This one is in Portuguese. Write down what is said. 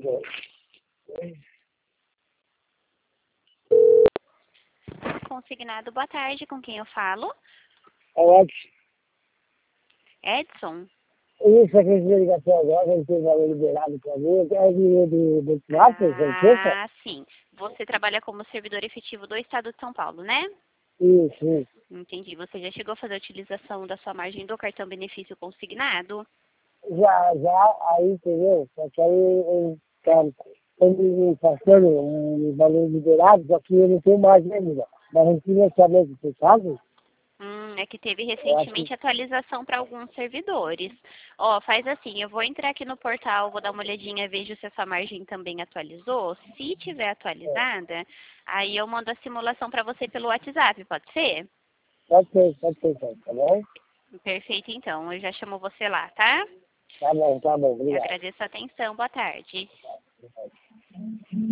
Consignado, boa tarde, com quem eu falo? É Edson. Edson? Isso aqui de ligação agora, ele tem valor liberado para mim. É do Márcio, certeza? Ah, sim. Você trabalha como servidor efetivo do Estado de São Paulo, né? Isso. Entendi. Você já chegou a fazer a utilização da sua margem do cartão benefício consignado? Já, aí, entendeu? Só que aí eu quero me passando um valor liberado, só que eu não tenho mais ainda. Mas eu queria saber o que você sabe. É que teve Eu acho que recentemente atualização para alguns servidores. Ó, faz assim, eu vou entrar aqui no portal, vou dar uma olhadinha, vejo se essa margem também atualizou. Se tiver atualizada, aí eu mando a simulação para você pelo WhatsApp, pode ser? pode ser, então, tá bom? Perfeito, então. Eu já chamo você lá, tá? Tá bom, Eu obrigado. agradeço a atenção. Boa tarde.